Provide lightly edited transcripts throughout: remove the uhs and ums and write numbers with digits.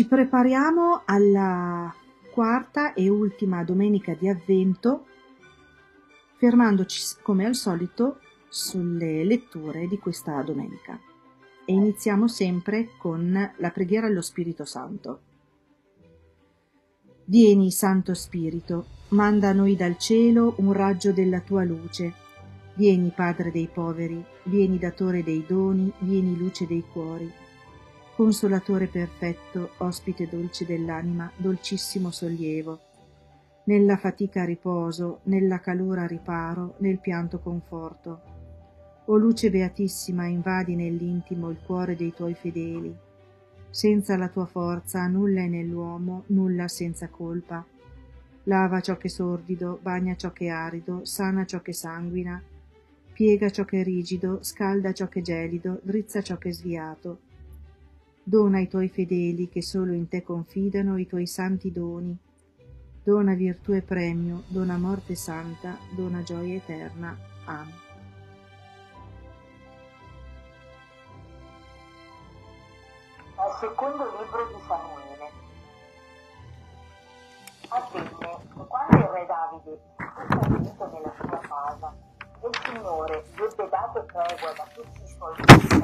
Ci prepariamo alla quarta e ultima domenica di Avvento, fermandoci come al solito sulle letture di questa domenica. E iniziamo sempre con la preghiera allo Spirito Santo. Vieni, Santo Spirito, manda a noi dal cielo un raggio della tua luce. Vieni, Padre dei poveri, vieni, Datore dei doni, vieni, luce dei cuori. Consolatore perfetto, ospite dolce dell'anima, dolcissimo sollievo. Nella fatica riposo, nella calura riparo, nel pianto conforto. O luce beatissima, invadi nell'intimo il cuore dei tuoi fedeli. Senza la tua forza nulla è nell'uomo, nulla senza colpa. Lava ciò che è sordido, bagna ciò che è arido, sana ciò che sanguina, piega ciò che è rigido, scalda ciò che è gelido, drizza ciò che è sviato. Dona ai tuoi fedeli che solo in te confidano i tuoi santi doni. Dona virtù e premio, dona morte santa, dona gioia eterna. Amen. Al secondo libro di Samuele. Avvenne che quando il re Davide fu stabilito nella sua casa e il Signore gli ebbe dato tregua da tutti i suoi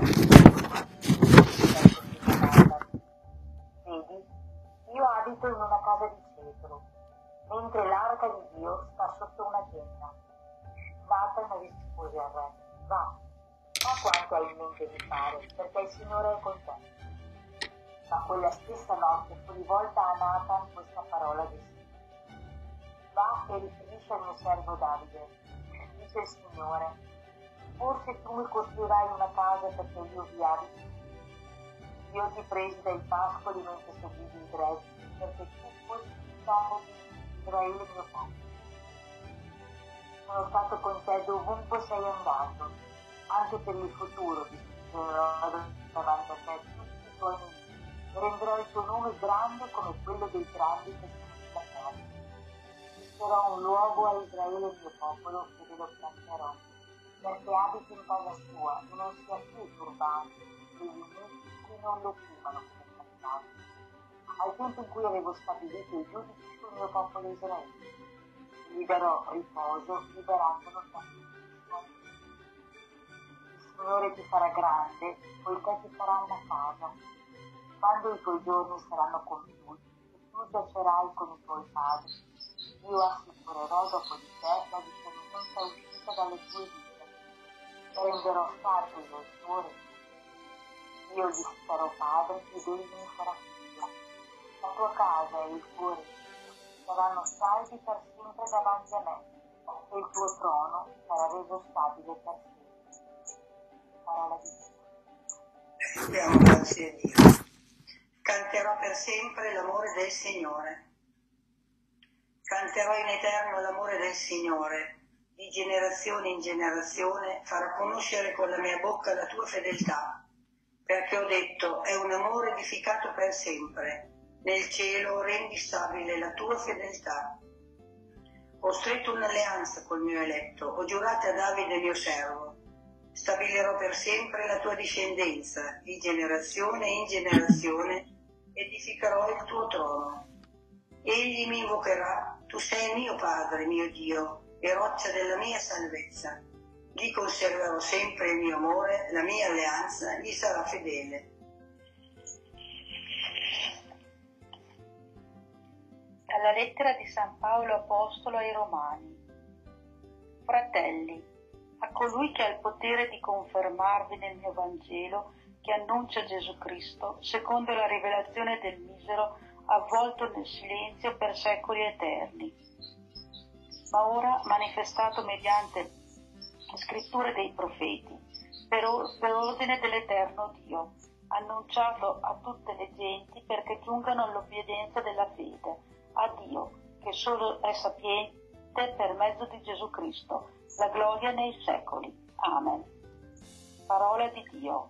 vedi, io abito in una casa di cedro, mentre l'arca di Dio sta sotto una tenda. Nathan rispose al re: va, fa quanto hai in mente di fare, perché il Signore è con te. Ma quella stessa notte fu rivolta a Nathan questa parola di Signore: va e riferisci al mio servo Davide, dice il Signore, forse tu mi costruirai una casa perché io vi abiti. Io ti presi dai pascoli mentre seguivi i greggi, perché tu fossi il capo di Israele mio popolo. Sono stato con te dovunque sei andato, anche per il futuro discuterò davanti a te tutti i tuoi nemici, e renderò il tuo nome grande come quello dei grandi che sono sulla terra. Fisserò un luogo a Israele mio popolo e ve lo pianterò, perché abiti in casa sua e non sia più turbato, e gli iniqui non lo occupano come passato. Al tempo in cui avevo stabilito i giudici sul mio popolo Israele, gli darò riposo liberandolo da il Signore ti farà grande, poiché ti farà una casa. Quando i tuoi giorni saranno compiuti e tu giacerai con i tuoi padri, io assicurerò dopo di te la discendenza uscita dalle tue vite e renderò stabile il tuo regno. Io gli sarò padre ed egli mi sarà figlio. La tua casa e il tuo regno saranno saldi per sempre davanti a me, e il tuo trono sarà reso stabile per sempre. Parola di Dio. Abbiamo grazie a Dio. Canterò per sempre l'amore del Signore. Canterò in eterno l'amore del Signore. Di generazione in generazione farò conoscere con la mia bocca la tua fedeltà. Perché ho detto, è un amore edificato per sempre. Nel cielo rendi stabile la tua fedeltà. Ho stretto un'alleanza col mio eletto, ho giurato a Davide mio servo. Stabilirò per sempre la tua discendenza, di generazione in generazione edificherò il tuo trono. Egli mi invocherà, tu sei mio Padre, mio Dio, e roccia della mia salvezza. Gli conserverò sempre il mio amore, la mia alleanza gli sarà fedele. Dalla lettera di San Paolo Apostolo ai Romani. Fratelli, a colui che ha il potere di confermarvi nel mio Vangelo, che annuncia Gesù Cristo, secondo la rivelazione del misero, avvolto nel silenzio per secoli eterni, ma ora manifestato mediante le scritture dei profeti, per ordine dell'eterno Dio, annunciato a tutte le genti perché giungano all'obbedienza della fede, a Dio, che solo è sapiente per mezzo di Gesù Cristo, la gloria nei secoli. Amen. Parola di Dio.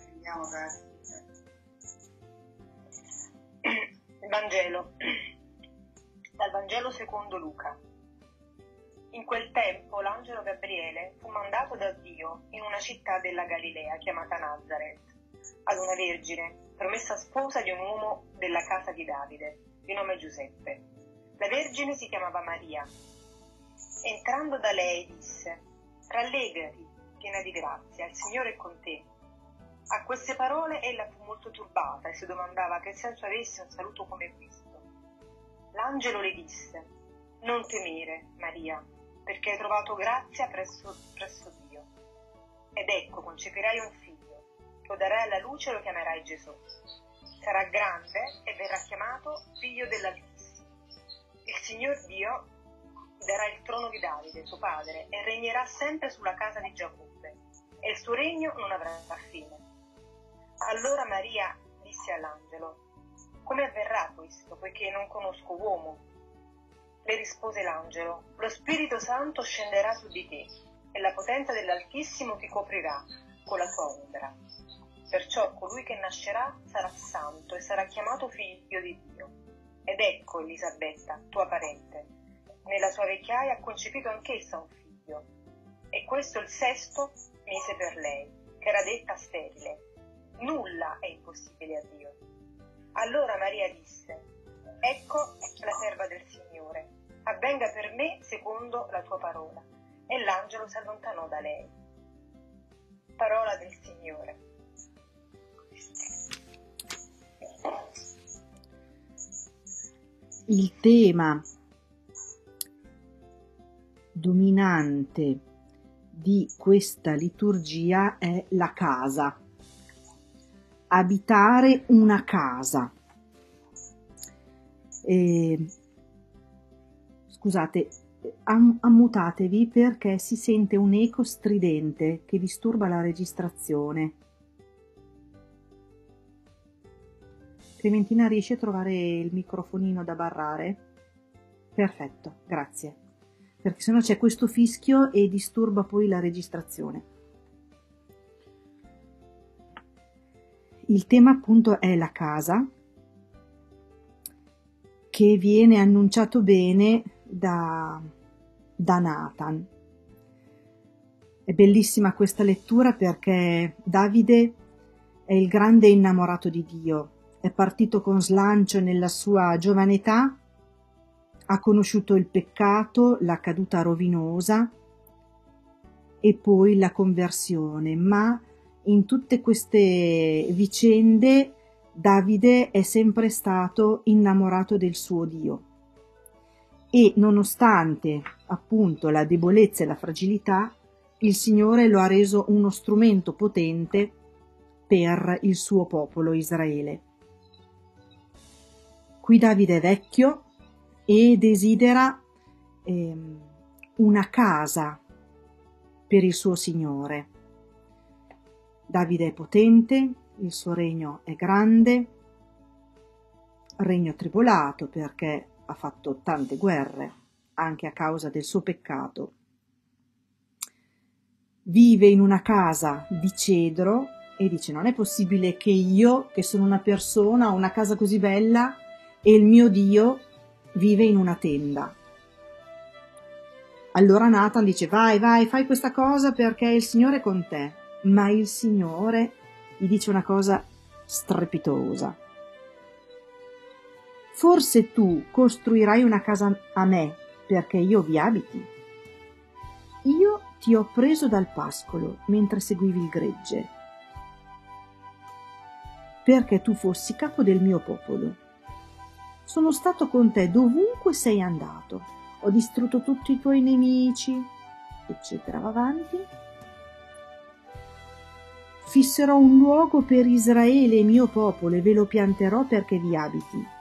Il Vangelo. Dal Vangelo secondo Luca. In quel tempo l'angelo Gabriele fu mandato da Dio in una città della Galilea chiamata Nazaret, ad una vergine, promessa sposa di un uomo della casa di Davide, di nome Giuseppe. La Vergine si chiamava Maria. Entrando da lei disse: «Rallegrati, piena di grazia, il Signore è con te». A queste parole ella fu molto turbata e si domandava che senso avesse un saluto come questo. L'angelo le disse: «Non temere, Maria, perché hai trovato grazia presso Dio. Ed ecco, concepirai un figlio, lo darai alla luce e lo chiamerai Gesù. Sarà grande e verrà chiamato Figlio dell'Altissimo. Il Signor Dio darà il trono di Davide, suo padre, e regnerà sempre sulla casa di Giacobbe, e il suo regno non avrà fine». Allora Maria disse all'angelo: «Come avverrà questo, poiché non conosco uomo?» Le rispose l'angelo: «Lo Spirito Santo scenderà su di te, e la potenza dell'Altissimo ti coprirà con la sua ombra. Perciò colui che nascerà sarà santo e sarà chiamato figlio di Dio. Ed ecco Elisabetta, tua parente, nella sua vecchiaia ha concepito anch'essa un figlio, e questo è il 6° mese per lei, che era detta sterile. Nulla è impossibile a Dio». Allora Maria disse: «Ecco la serva del Signore, avvenga per me secondo la tua parola». E l'angelo si allontanò da lei. Parola del Signore. Il tema dominante di questa liturgia è la casa. Abitare una casa. Scusate, ammutatevi perché si sente un eco stridente che disturba la registrazione. Clementina, riesci a trovare il microfonino da barrare? Perfetto, grazie. Perché sennò c'è questo fischio e disturba poi la registrazione. Il tema appunto è la casa, che viene annunciato bene da Nathan. È bellissima questa lettura perché Davide è il grande innamorato di Dio, è partito con slancio nella sua giovane età, ha conosciuto il peccato, la caduta rovinosa e poi la conversione, ma in tutte queste vicende Davide è sempre stato innamorato del suo Dio e nonostante appunto la debolezza e la fragilità, il Signore lo ha reso uno strumento potente per il suo popolo Israele. Qui Davide è vecchio e desidera una casa per il suo Signore. Davide è potente, il suo regno è grande, regno tribolato perché ha fatto tante guerre, anche a causa del suo peccato. Vive in una casa di cedro e dice: non è possibile che io, che sono una persona, ho una casa così bella e il mio Dio vive in una tenda. Allora Nathan dice: vai, fai questa cosa perché il Signore è con te. Ma il Signore gli dice una cosa strepitosa: forse tu costruirai una casa a me perché io vi abiti? Io ti ho preso dal pascolo mentre seguivi il gregge, perché tu fossi capo del mio popolo. Sono stato con te dovunque sei andato, ho distrutto tutti i tuoi nemici, eccetera. Va avanti. Fisserò un luogo per Israele, mio popolo, e ve lo pianterò perché vi abiti.